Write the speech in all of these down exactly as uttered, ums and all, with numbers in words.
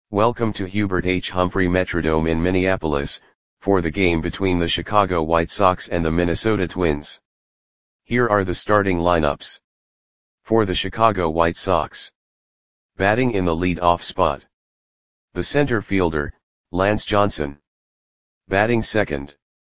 Welcome to Hubert H. Humphrey Metrodome in Minneapolis, for the game between the Chicago White Sox and the Minnesota Twins. Here are the starting lineups. For the Chicago White Sox. Batting in the lead-off spot. The center fielder, Lance Johnson. Batting second.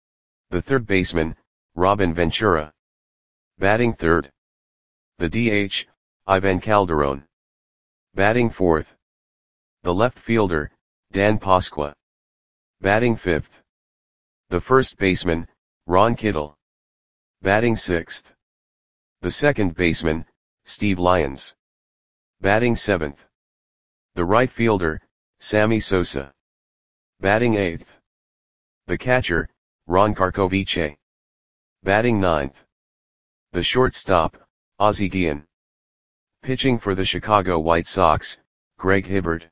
The third baseman, Robin Ventura. Batting third. The D H, Ivan Calderon. Batting fourth. The left fielder, Dan Pasqua. Batting fifth. The first baseman, Ron Kittle. Batting sixth. The second baseman, Steve Lyons. Batting seventh. The right fielder, Sammy Sosa. Batting eighth. The catcher, Ron Karkovice. Batting ninth. The shortstop, Ozzie Guillen. Pitching for the Chicago White Sox, Greg Hibbert.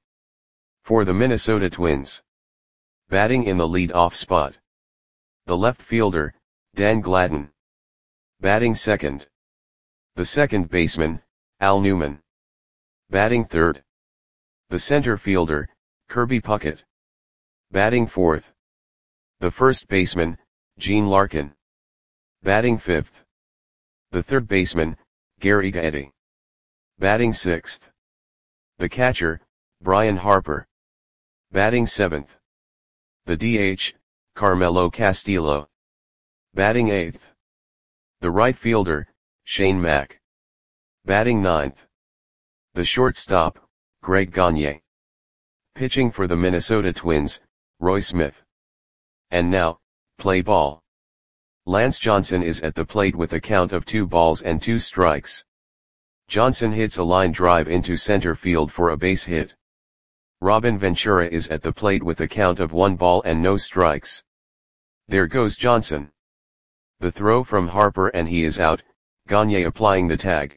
For the Minnesota Twins. Batting in the lead-off spot. The left fielder, Dan Gladden. Batting second. The second baseman, Al Newman. Batting third. The center fielder, Kirby Puckett. Batting fourth. The first baseman, Gene Larkin. Batting fifth. The third baseman, Gary Gaetti. Batting sixth. The catcher, Brian Harper. Batting seventh. The D H, Carmelo Castillo. Batting eighth. The right fielder, Shane Mack. Batting ninth. The shortstop, Greg Gagne. Pitching for the Minnesota Twins, Roy Smith. And now, play ball. Lance Johnson is at the plate with a count of two balls and two strikes. Johnson hits a line drive into center field for a base hit. Robin Ventura is at the plate with a count of one ball and no strikes. There goes Johnson. The throw from Harper and he is out, Gagne applying the tag.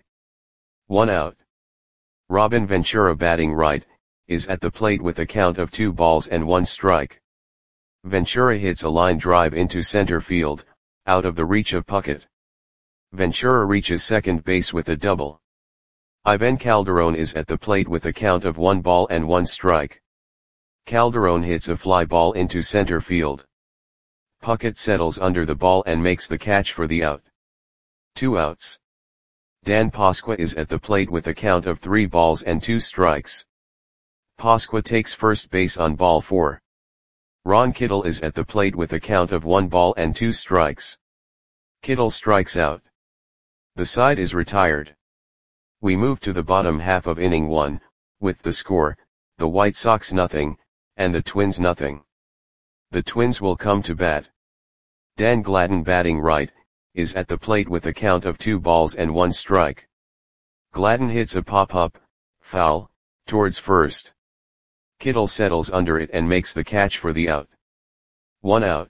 One out. Robin Ventura, batting right, is at the plate with a count of two balls and one strike. Ventura hits a line drive into center field, out of the reach of Puckett. Ventura reaches second base with a double. Ivan Calderon is at the plate with a count of one ball and one strike. Calderon hits a fly ball into center field. Puckett settles under the ball and makes the catch for the out. Two outs. Dan Pasqua is at the plate with a count of three balls and two strikes. Pasqua takes first base on ball four. Ron Kittle is at the plate with a count of one ball and two strikes. Kittle strikes out. The side is retired. We move to the bottom half of inning one, with the score, the White Sox nothing, and the Twins nothing. The Twins will come to bat. Dan Gladden, batting right, is at the plate with a count of two balls and one strike. Gladden hits a pop-up, foul, towards first. Kittle settles under it and makes the catch for the out. One out.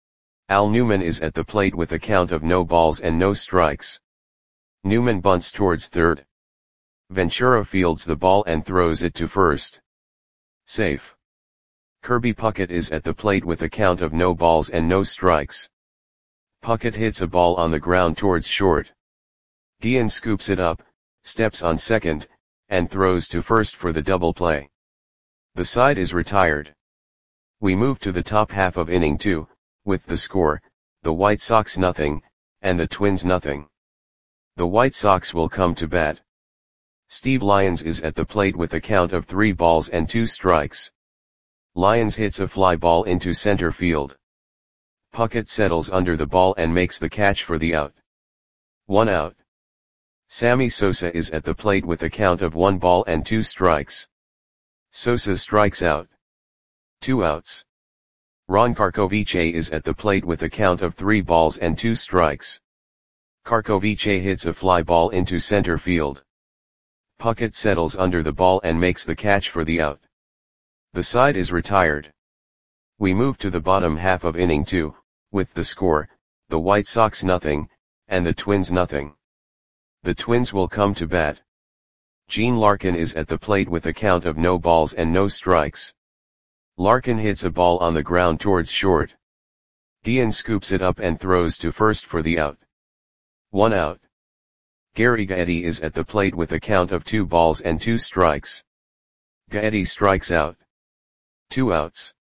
Al Newman is at the plate with a count of no balls and no strikes. Newman bunts towards third. Ventura fields the ball and throws it to first. Safe. Kirby Puckett is at the plate with a count of no balls and no strikes. Puckett hits a ball on the ground towards short. Guillen scoops it up, steps on second, and throws to first for the double play. The side is retired. We move to the top half of inning two, with the score, the White Sox nothing, and the Twins nothing. The White Sox will come to bat. Steve Lyons is at the plate with a count of three balls and two strikes. Lyons hits a fly ball into center field. Puckett settles under the ball and makes the catch for the out. One out. Sammy Sosa is at the plate with a count of one ball and two strikes. Sosa strikes out. Two outs. Ron Karkovice is at the plate with a count of three balls and two strikes. Karkovice hits a fly ball into center field. Puckett settles under the ball and makes the catch for the out. The side is retired. We move to the bottom half of inning two, with the score, the White Sox nothing, and the Twins nothing. The Twins will come to bat. Gene Larkin is at the plate with a count of no balls and no strikes. Larkin hits a ball on the ground towards short. Guillen scoops it up and throws to first for the out. One out. Gary Gaetti is at the plate with a count of two balls and two strikes. Gaetti strikes out. Two outs.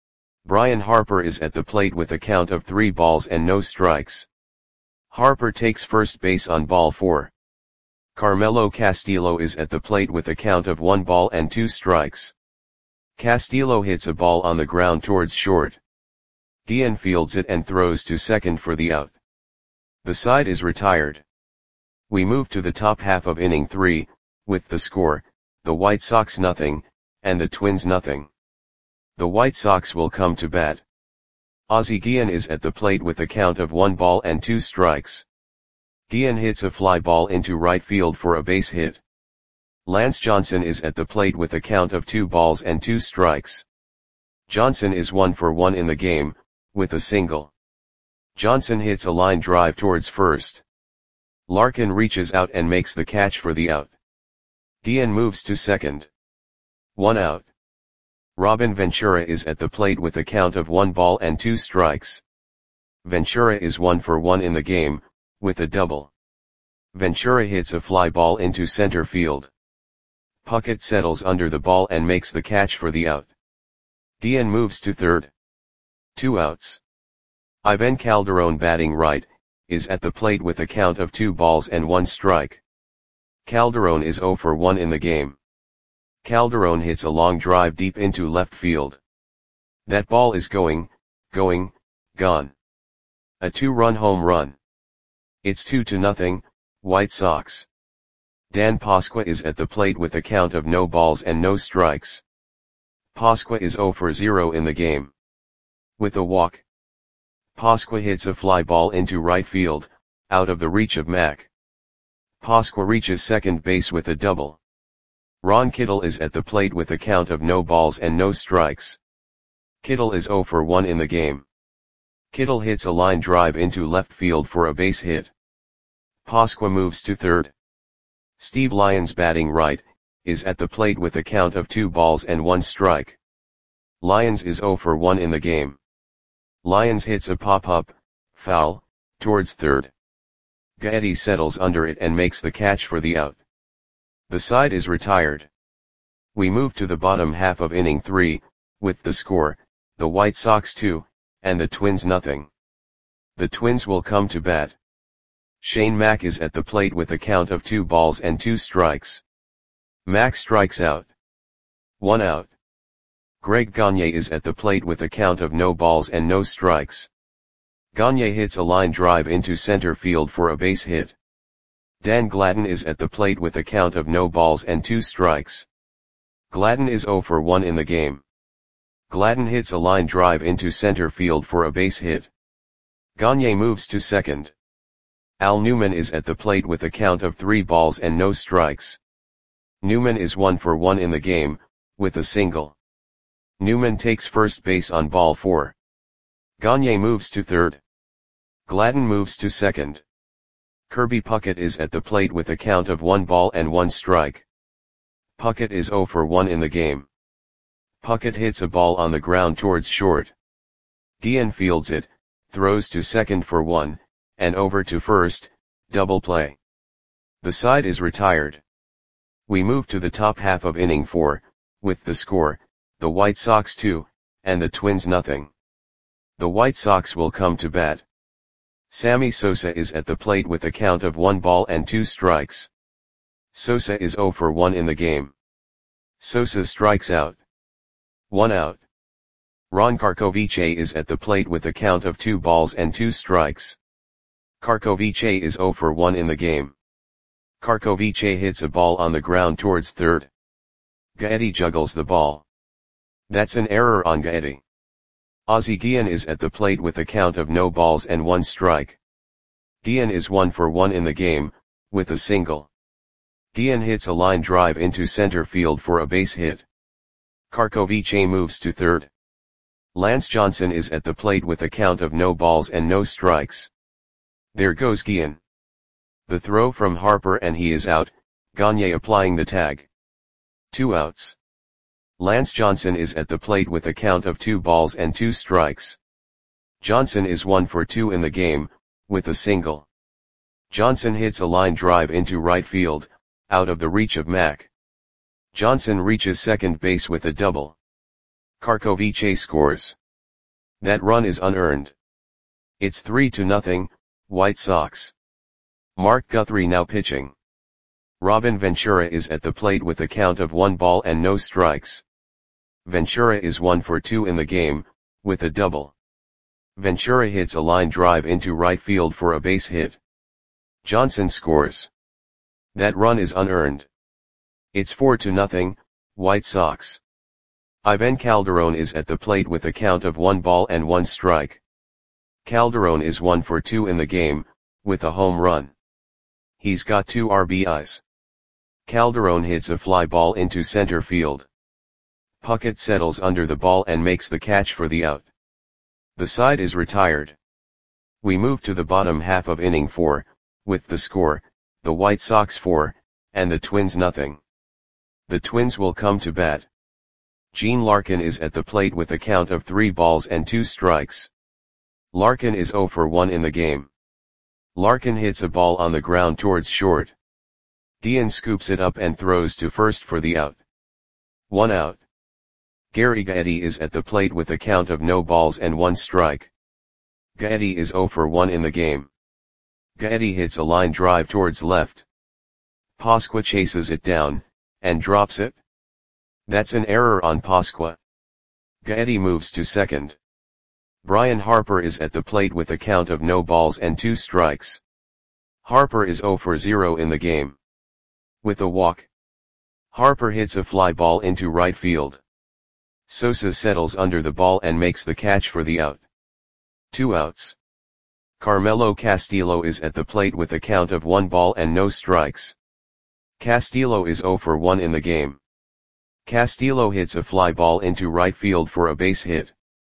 Brian Harper is at the plate with a count of three balls and no strikes. Harper takes first base on ball four. Carmelo Castillo is at the plate with a count of one ball and two strikes. Castillo hits a ball on the ground towards short. Guillen fields it and throws to second for the out. The side is retired. We move to the top half of inning three, with the score, the White Sox nothing, and the Twins nothing. The White Sox will come to bat. Ozzie Guillen is at the plate with a count of one ball and two strikes. Guillen hits a fly ball into right field for a base hit. Lance Johnson is at the plate with a count of two balls and two strikes. Johnson is one for one in the game, with a single. Johnson hits a line drive towards first. Larkin reaches out and makes the catch for the out. Guillen moves to second. One out. Robin Ventura is at the plate with a count of one ball and two strikes. Ventura is one for one in the game, with a double. Ventura hits a fly ball into center field. Puckett settles under the ball and makes the catch for the out. Guillen moves to third. Two outs. Ivan Calderon, batting right, is at the plate with a count of two balls and one strike. Calderon is zero for one in the game. Calderon hits a long drive deep into left field. That ball is going, going, gone. A two-run home run. It's two to nothing, White Sox. Dan Pasqua is at the plate with a count of no balls and no strikes. Pasqua is zero for zero in the game. With a walk. Pasqua hits a fly ball into right field, out of the reach of Mack. Pasqua reaches second base with a double. Ron Kittle is at the plate with a count of no balls and no strikes. Kittle is zero for one in the game. Kittle hits a line drive into left field for a base hit. Pasqua moves to third. Steve Lyons, batting right, is at the plate with a count of two balls and one strike. Lyons is zero for one in the game. Lyons hits a pop-up, foul, towards third. Gaetti settles under it and makes the catch for the out. The side is retired. We move to the bottom half of inning three, with the score, the White Sox two, and the Twins nothing. The Twins will come to bat. Shane Mack is at the plate with a count of two balls and two strikes. Mack strikes out. One out. Greg Gagne is at the plate with a count of no balls and no strikes. Gagne hits a line drive into center field for a base hit. Dan Gladden is at the plate with a count of no balls and two strikes. Gladden is zero for one in the game. Gladden hits a line drive into center field for a base hit. Gagne moves to second. Al Newman is at the plate with a count of three balls and no strikes. Newman is one for one in the game, with a single. Newman takes first base on ball four. Gagne moves to third. Gladden moves to second. Kirby Puckett is at the plate with a count of one ball and one strike. Puckett is zero for one in the game. Puckett hits a ball on the ground towards short. Guillen fields it, throws to second for one, and over to first, double play. The side is retired. We move to the top half of inning four, with the score, the White Sox two, and the Twins nothing. The White Sox will come to bat. Sammy Sosa is at the plate with a count of one ball and two strikes. Sosa is zero for one in the game. Sosa strikes out. One out. Ron Karkovice is at the plate with a count of two balls and two strikes. Karkovice is zero for one in the game. Karkovice hits a ball on the ground towards third. Gaetti juggles the ball. That's an error on Gaetti. Ozzie Guillen is at the plate with a count of no balls and one strike. Guillen is one for one in the game, with a single. Guillen hits a line drive into center field for a base hit. Karkovice moves to third. Lance Johnson is at the plate with a count of no balls and no strikes. There goes Guillen. The throw from Harper and he is out, Gagne applying the tag. Two outs. Lance Johnson is at the plate with a count of two balls and two strikes. Johnson is one for two in the game, with a single. Johnson hits a line drive into right field, out of the reach of Mack. Johnson reaches second base with a double. Karkovice scores. That run is unearned. It's three to nothing, White Sox. Mark Guthrie now pitching. Robin Ventura is at the plate with a count of one ball and no strikes. Ventura is one for two in the game, with a double. Ventura hits a line drive into right field for a base hit. Johnson scores. That run is unearned. It's four to nothing, White Sox. Ivan Calderon is at the plate with a count of one ball and one strike. Calderon is one for two in the game, with a home run. He's got two R B Is. Calderon hits a fly ball into center field. Puckett settles under the ball and makes the catch for the out. The side is retired. We move to the bottom half of inning four, with the score, the White Sox four, and the Twins nothing. The Twins will come to bat. Gene Larkin is at the plate with a count of three balls and two strikes. Larkin is zero for one in the game. Larkin hits a ball on the ground towards short. Dean scoops it up and throws to first for the out. One out. Gary Gaetti is at the plate with a count of no balls and one strike. Gaetti is zero for one in the game. Gaetti hits a line drive towards left. Pasqua chases it down, and drops it. That's an error on Pasqua. Gaetti moves to second. Brian Harper is at the plate with a count of no balls and two strikes. Harper is zero for zero in the game. With a walk, Harper hits a fly ball into right field. Sosa settles under the ball and makes the catch for the out. Two outs. Carmelo Castillo is at the plate with a count of one ball and no strikes. Castillo is zero for one in the game. Castillo hits a fly ball into right field for a base hit.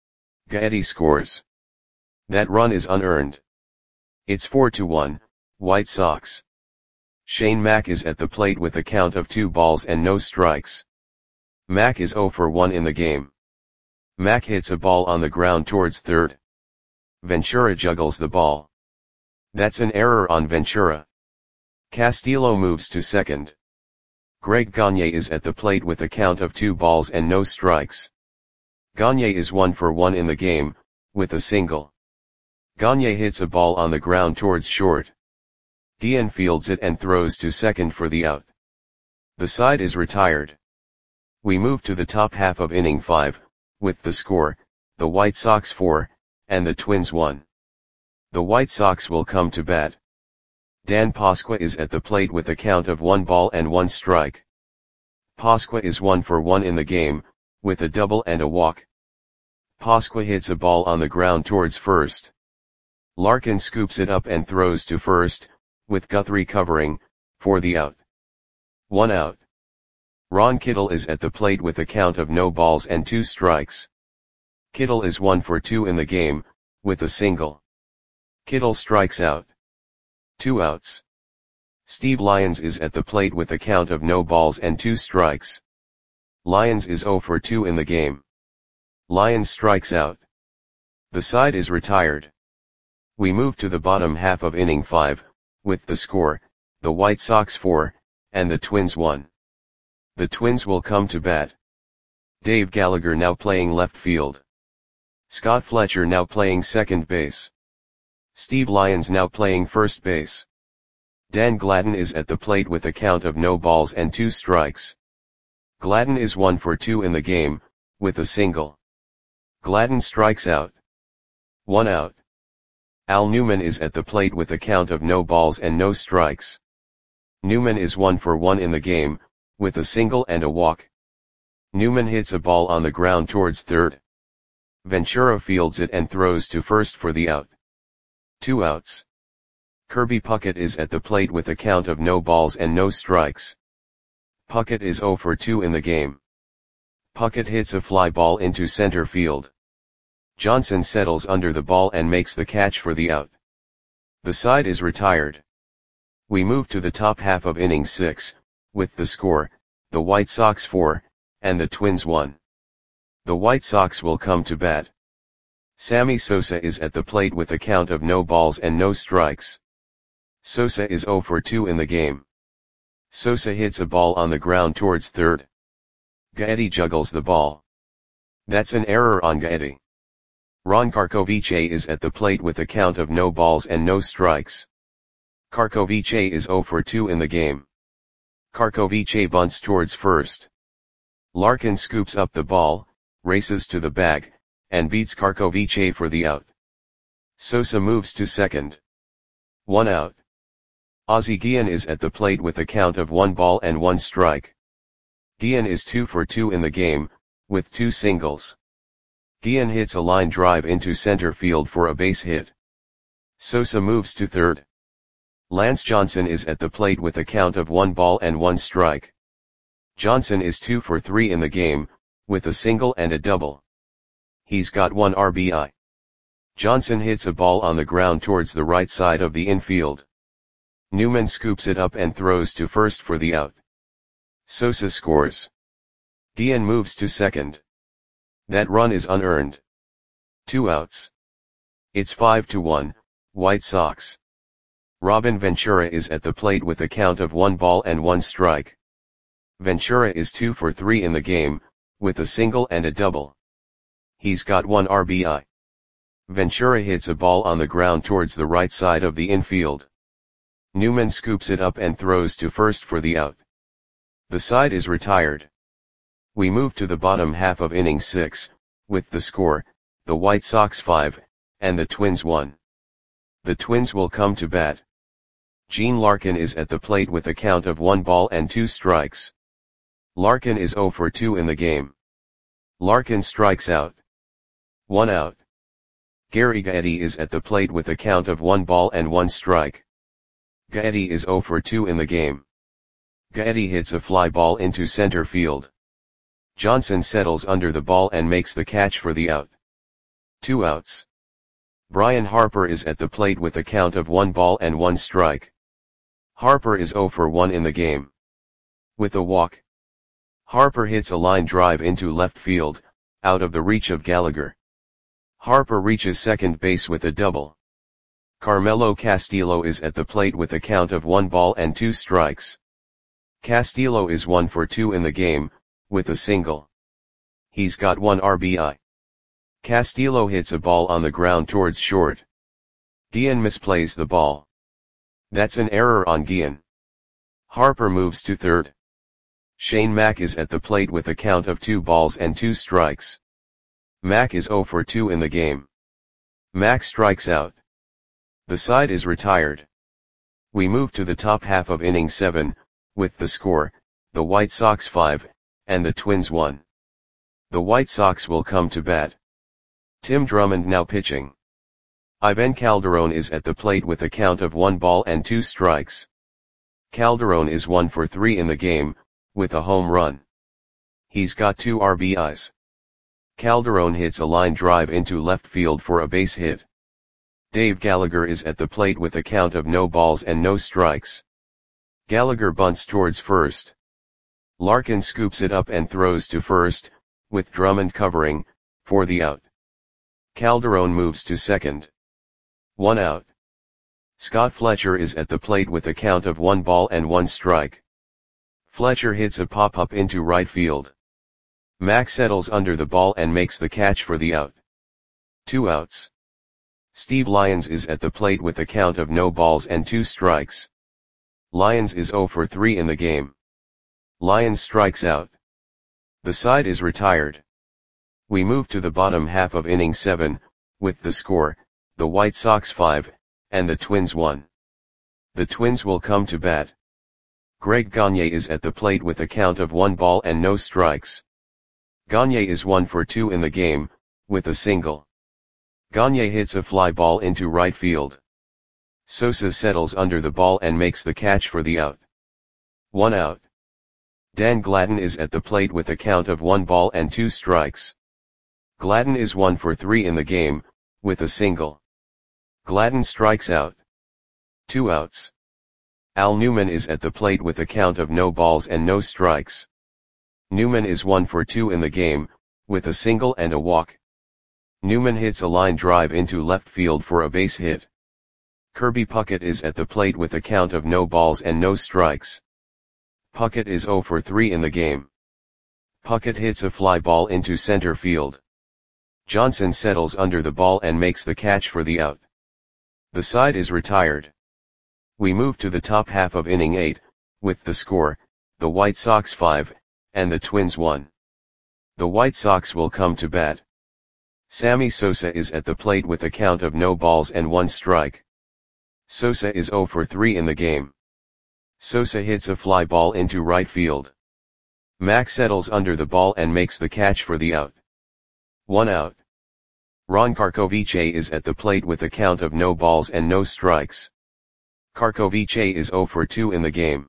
Gaetti scores. That run is unearned. It's four to one, White Sox. Shane Mack is at the plate with a count of two balls and no strikes. Mack is zero for one in the game. Mack hits a ball on the ground towards third. Ventura juggles the ball. That's an error on Ventura. Castillo moves to second. Greg Gagne is at the plate with a count of two balls and no strikes. Gagne is one for one in the game, with a single. Gagne hits a ball on the ground towards short. Dean fields it and throws to second for the out. The side is retired. We move to the top half of inning five, with the score, the White Sox four, and the Twins one. The White Sox will come to bat. Dan Pasqua is at the plate with a count of one ball and one strike. Pasqua is one for one in the game, with a double and a walk. Pasqua hits a ball on the ground towards first. Larkin scoops it up and throws to first, with Guthrie covering, for the out. One out. Ron Kittle is at the plate with a count of no balls and two strikes. Kittle is one for two in the game, with a single. Kittle strikes out. Two outs. Steve Lyons is at the plate with a count of no balls and two strikes. Lyons is zero for two in the game. Lyons strikes out. The side is retired. We move to the bottom half of inning five, with the score, the White Sox four, and the Twins one. The Twins will come to bat. Dave Gallagher now playing left field. Scott Fletcher now playing second base. Steve Lyons now playing first base. Dan Gladden is at the plate with a count of no balls and two strikes. Gladden is one for two in the game, with a single. Gladden strikes out. One out. Al Newman is at the plate with a count of no balls and no strikes. Newman is one for one in the game, with a single and a walk. Newman hits a ball on the ground towards third. Ventura fields it and throws to first for the out. Two outs. Kirby Puckett is at the plate with a count of no balls and no strikes. Puckett is zero for two in the game. Puckett hits a fly ball into center field. Johnson settles under the ball and makes the catch for the out. The side is retired. We move to the top half of inning six, with the score, the White Sox four, and the Twins one. The White Sox will come to bat. Sammy Sosa is at the plate with a count of no balls and no strikes. Sosa is zero for two in the game. Sosa hits a ball on the ground towards third. Gaetti juggles the ball. That's an error on Gaetti. Ron Karkovice is at the plate with a count of no balls and no strikes. Karkovice is zero for two in the game. Karkovice bunts towards first. Larkin scoops up the ball, races to the bag, and beats Karkovice for the out. Sosa moves to second. One out. Ozzie Guillen is at the plate with a count of one ball and one strike. Guillen is two for two in the game, with two singles. Guillen hits a line drive into center field for a base hit. Sosa moves to third. Lance Johnson is at the plate with a count of one ball and one strike. Johnson is two for three in the game, with a single and a double. He's got one R B I. Johnson hits a ball on the ground towards the right side of the infield. Newman scoops it up and throws to first for the out. Sosa scores. Guillen moves to second. That run is unearned. Two outs. It's five to one, White Sox. Robin Ventura is at the plate with a count of one ball and one strike. Ventura is two for three in the game, with a single and a double. He's got one R B I. Ventura hits a ball on the ground towards the right side of the infield. Newman scoops it up and throws to first for the out. The side is retired. We move to the bottom half of inning six, with the score, the White Sox five, and the Twins one. The Twins will come to bat. Gene Larkin is at the plate with a count of one ball and two strikes. Larkin is zero for two in the game. Larkin strikes out. One out. Gary Gaetti is at the plate with a count of one ball and one strike. Gaetti is zero for two in the game. Gaetti hits a fly ball into center field. Johnson settles under the ball and makes the catch for the out. Two outs. Brian Harper is at the plate with a count of one ball and one strike. Harper is zero for one in the game. With a walk. Harper hits a line drive into left field, out of the reach of Gallagher. Harper reaches second base with a double. Carmelo Castillo is at the plate with a count of one ball and two strikes. Castillo is one for two in the game, with a single. He's got one R B I. Castillo hits a ball on the ground towards short. Guillen misplays the ball. That's an error on Guillen. Harper moves to third. Shane Mack is at the plate with a count of two balls and two strikes. Mack is zero for two in the game. Mack strikes out. The side is retired. We move to the top half of inning seven, with the score, the White Sox five, and the Twins one. The White Sox will come to bat. Tim Drummond now pitching. Ivan Calderon is at the plate with a count of one ball and two strikes. Calderon is one for three in the game, with a home run. He's got two R B Is. Calderon hits a line drive into left field for a base hit. Dave Gallagher is at the plate with a count of no balls and no strikes. Gallagher bunts towards first. Larkin scoops it up and throws to first, with Drummond covering, for the out. Calderon moves to second. One out. Scott Fletcher is at the plate with a count of one ball and one strike. Fletcher hits a pop-up into right field. Mack settles under the ball and makes the catch for the out. Two outs. Steve Lyons is at the plate with a count of no balls and two strikes. Lyons is zero for three in the game. Lyons strikes out. The side is retired. We move to the bottom half of inning seven, with the score, the White Sox five, and the Twins one. The Twins will come to bat. Greg Gagne is at the plate with a count of one ball and no strikes. Gagne is one for two in the game, with a single. Gagne hits a fly ball into right field. Sosa settles under the ball and makes the catch for the out. One out. Dan Gladden is at the plate with a count of one ball and two strikes. Gladden is one for three in the game, with a single. Gladden strikes out. Two outs. Al Newman is at the plate with a count of no balls and no strikes. Newman is one for two in the game, with a single and a walk. Newman hits a line drive into left field for a base hit. Kirby Puckett is at the plate with a count of no balls and no strikes. Puckett is zero for three in the game. Puckett hits a fly ball into center field. Johnson settles under the ball and makes the catch for the out. The side is retired. We move to the top half of inning eight, with the score, the White Sox five, and the Twins one. The White Sox will come to bat. Sammy Sosa is at the plate with a count of no balls and one strike. Sosa is oh for three in the game. Sosa hits a fly ball into right field. Mack settles under the ball and makes the catch for the out. One out. Ron Karkovice is at the plate with a count of no balls and no strikes. Karkovice is oh for two in the game.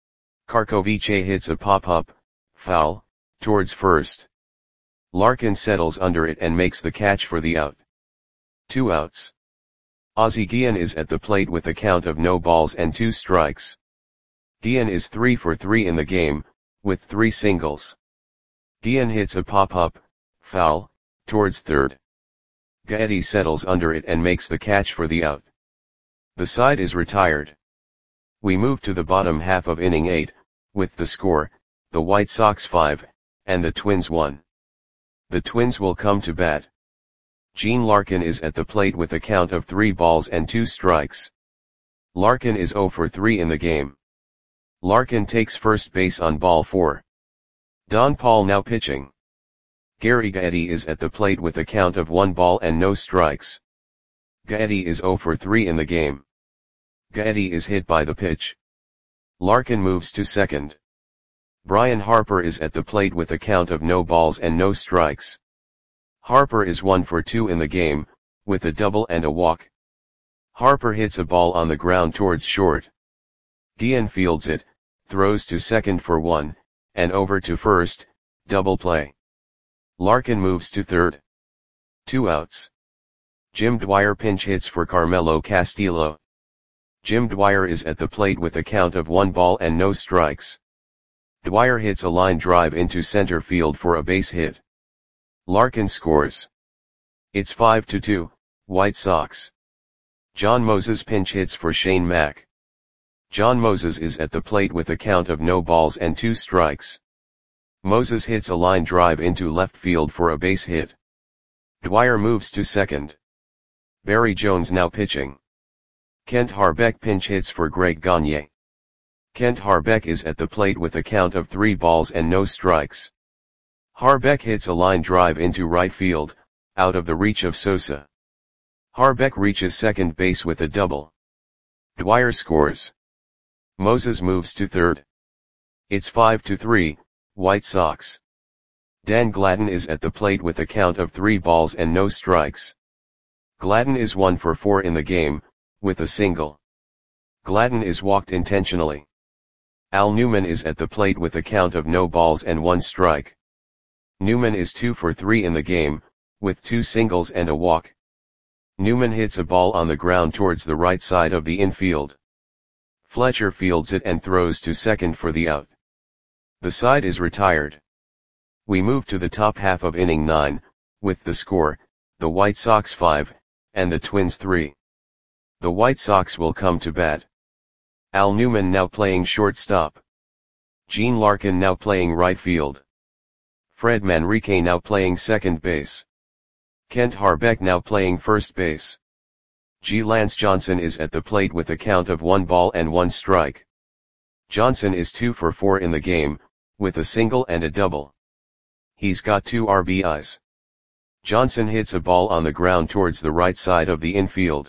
Karkovice hits a pop-up, foul, towards first. Larkin settles under it and makes the catch for the out. Two outs. Ozzie Guillen is at the plate with a count of no balls and two strikes. Guillen is three for three in the game, with three singles. Guillen hits a pop-up, foul, towards third. Gaetti settles under it and makes the catch for the out. The side is retired. We move to the bottom half of inning eight, with the score, the White Sox five, and the Twins one. The Twins will come to bat. Gene Larkin is at the plate with a count of three balls and two strikes. Larkin is oh for three in the game. Larkin takes first base on ball four. Don Paul now pitching. Gary Gaetti is at the plate with a count of one ball and no strikes. Gaetti is oh for three in the game. Gaetti is hit by the pitch. Larkin moves to second. Brian Harper is at the plate with a count of no balls and no strikes. Harper is one for two in the game, with a double and a walk. Harper hits a ball on the ground towards short. Guillen fields it, throws to second for one, and over to first, double play. Larkin moves to third. Two outs. Jim Dwyer pinch hits for Carmelo Castillo. Jim Dwyer is at the plate with a count of one ball and no strikes. Dwyer hits a line drive into center field for a base hit. Larkin scores. It's five to two, White Sox. John Moses pinch hits for Shane Mack. John Moses is at the plate with a count of no balls and two strikes. Moses hits a line drive into left field for a base hit. Dwyer moves to second. Barry Jones now pitching. Kent Harbeck pinch hits for Greg Gagne. Kent Harbeck is at the plate with a count of three balls and no strikes. Harbeck hits a line drive into right field, out of the reach of Sosa. Harbeck reaches second base with a double. Dwyer scores. Moses moves to third. It's five to three, White Sox. Dan Gladden is at the plate with a count of three balls and no strikes. Gladden is one for four in the game, with a single. Gladden is walked intentionally. Al Newman is at the plate with a count of no balls and one strike. Newman is two for three in the game, with two singles and a walk. Newman hits a ball on the ground towards the right side of the infield. Fletcher fields it and throws to second for the out. The side is retired. We move to the top half of inning nine, with the score, the White Sox five, and the Twins three. The White Sox will come to bat. Al Newman now playing shortstop. Gene Larkin now playing right field. Fred Manrique now playing second base. Kent Harbeck now playing first base. G. Lance Johnson is at the plate with a count of one ball and one strike. Johnson is two for four in the game, with a single and a double. He's got two R B Is. Johnson hits a ball on the ground towards the right side of the infield.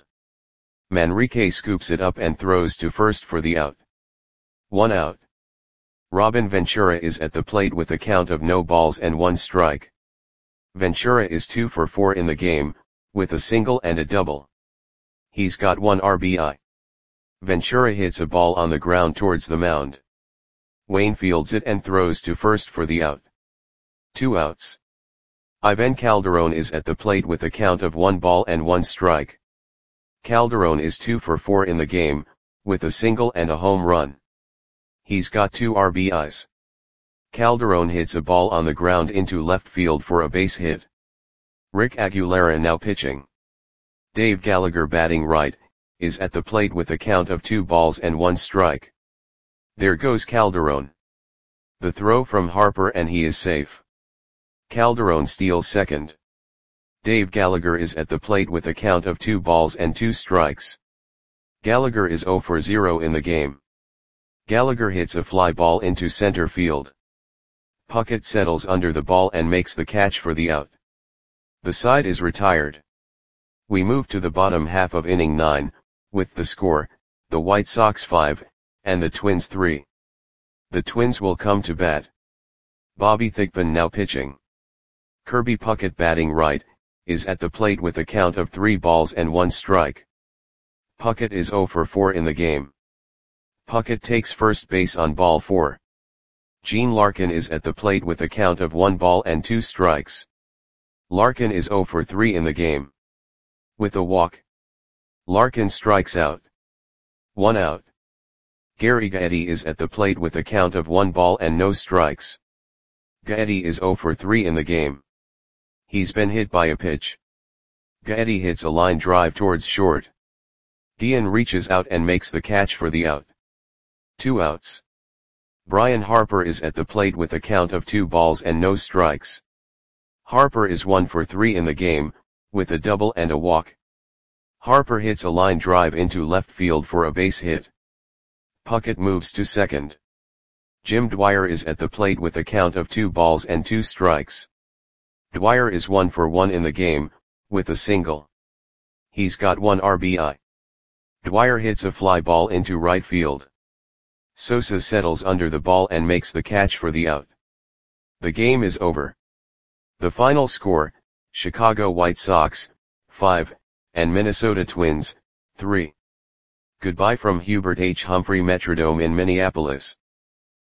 Manrique scoops it up and throws to first for the out. One out. Robin Ventura is at the plate with a count of no balls and one strike. Ventura is two for four in the game, with a single and a double. He's got one R B I. Ventura hits a ball on the ground towards the mound. Wayne fields it and throws to first for the out. Two outs. Ivan Calderon is at the plate with a count of one ball and one strike. Calderon is two for four in the game, with a single and a home run. He's got two R B Is. Calderon hits a ball on the ground into left field for a base hit. Rick Aguilera now pitching. Dave Gallagher batting right, is at the plate with a count of two balls and one strike. There goes Calderon. The throw from Harper and he is safe. Calderon steals second. Dave Gallagher is at the plate with a count of two balls and two strikes. Gallagher is zero for zero in the game. Gallagher hits a fly ball into center field. Puckett settles under the ball and makes the catch for the out. The side is retired. We move to the bottom half of inning nine, with the score, the White Sox five, and the Twins three. The Twins will come to bat. Bobby Thigpen now pitching. Kirby Puckett batting right, is at the plate with a count of three balls and one strike. Puckett is zero for four in the game. Puckett takes first base on ball four. Gene Larkin is at the plate with a count of one ball and two strikes. Larkin is zero for three in the game. With a walk, Larkin strikes out. One out. Gary Gaetti is at the plate with a count of one ball and no strikes. Gaetti is zero for three in the game. He's been hit by a pitch. Gaetti hits a line drive towards short. Guillen reaches out and makes the catch for the out. Two outs. Brian Harper is at the plate with a count of two balls and no strikes. Harper is one for three in the game, with a double and a walk. Harper hits a line drive into left field for a base hit. Puckett moves to second. Jim Dwyer is at the plate with a count of two balls and two strikes. Dwyer is one for one in the game, with a single. He's got one R B I. Dwyer hits a fly ball into right field. Sosa settles under the ball and makes the catch for the out. The game is over. The final score, Chicago White Sox, five, and Minnesota Twins, three. Goodbye from Hubert H. Humphrey Metrodome in Minneapolis.